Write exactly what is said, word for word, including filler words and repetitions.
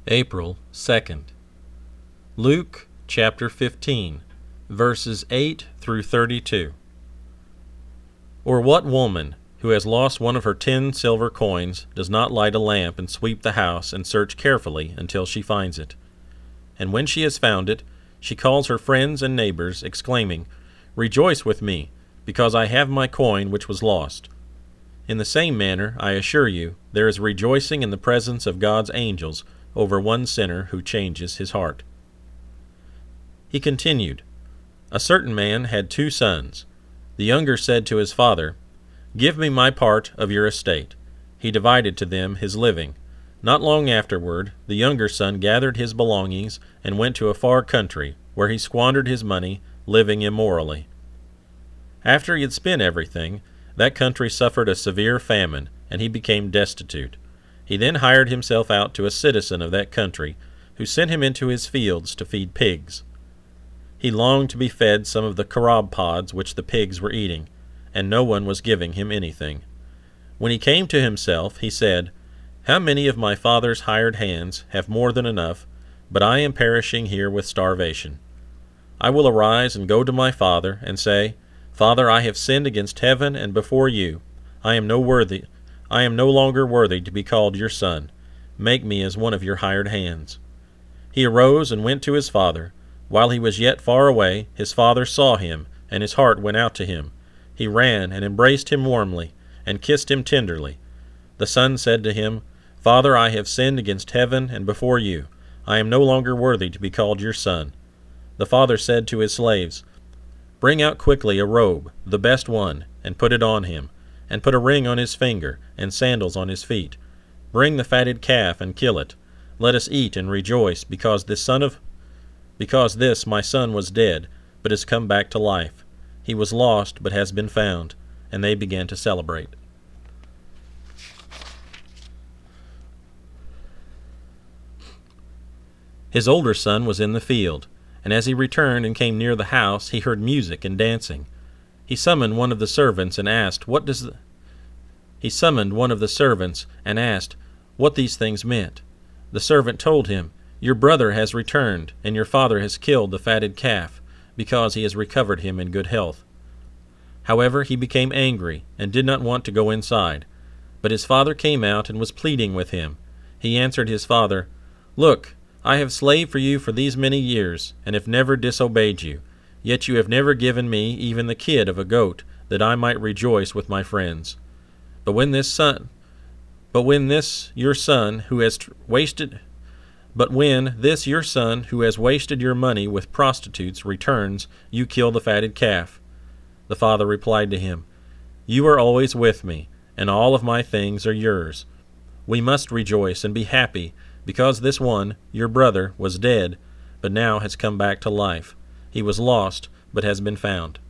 April second. Luke chapter fifteen, verses eight through thirty-two. Or what woman, who has lost one of her ten silver coins, does not light a lamp and sweep the house and search carefully until she finds it? And when she has found it, she calls her friends and neighbors, exclaiming, "Rejoice with me, because I have my coin which was lost." In the same manner, I assure you, there is rejoicing in the presence of God's angels over one sinner who changes his heart. He continued, A certain man had two sons. The younger said to his father, "Give me my part of your estate." He divided to them his living. Not long afterward, the younger son gathered his belongings and went to a far country, where he squandered his money, living immorally. After he had spent everything, that country suffered a severe famine, and he became destitute. He then hired himself out to a citizen of that country, who sent him into his fields to feed pigs. He longed to be fed some of the carob pods which the pigs were eating, and no one was giving him anything. When he came to himself, he said, "How many of my father's hired hands have more than enough, but I am perishing here with starvation? I will arise and go to my father, and say, Father, I have sinned against heaven and before you. I am no worthy. I am no longer worthy to be called your son. Make me as one of your hired hands." He arose and went to his father. While he was yet far away, his father saw him, and his heart went out to him. He ran and embraced him warmly, and kissed him tenderly. The son said to him, "Father, I have sinned against heaven and before you. I am no longer worthy to be called your son." The father said to his slaves, "Bring out quickly a robe, the best one, and put it on him, and put a ring on his finger, and sandals on his feet. Bring the fatted calf and kill it. Let us eat and rejoice, because this son of because this my son was dead, but has come back to life. He was lost, but has been found." And they began to celebrate. His older son was in the field, and as he returned and came near the house, he heard music and dancing. He summoned one of the servants and asked, "What does the... He summoned one of the servants and asked what these things meant. The servant told him, "Your brother has returned, and your father has killed the fatted calf, because he has recovered him in good health." However, he became angry, and did not want to go inside. But his father came out and was pleading with him. He answered his father, "Look, I have slaved for you for these many years, and have never disobeyed you. Yet you have never given me even the kid of a goat, that I might rejoice with my friends. But when this son, but when this your son who has tr- wasted, but when this your son who has wasted your money with prostitutes returns, you kill the fatted calf." The father replied to him, "You are always with me, and all of my things are yours. We must rejoice and be happy, because this one, your brother, was dead, but now has come back to life. He was lost, but has been found."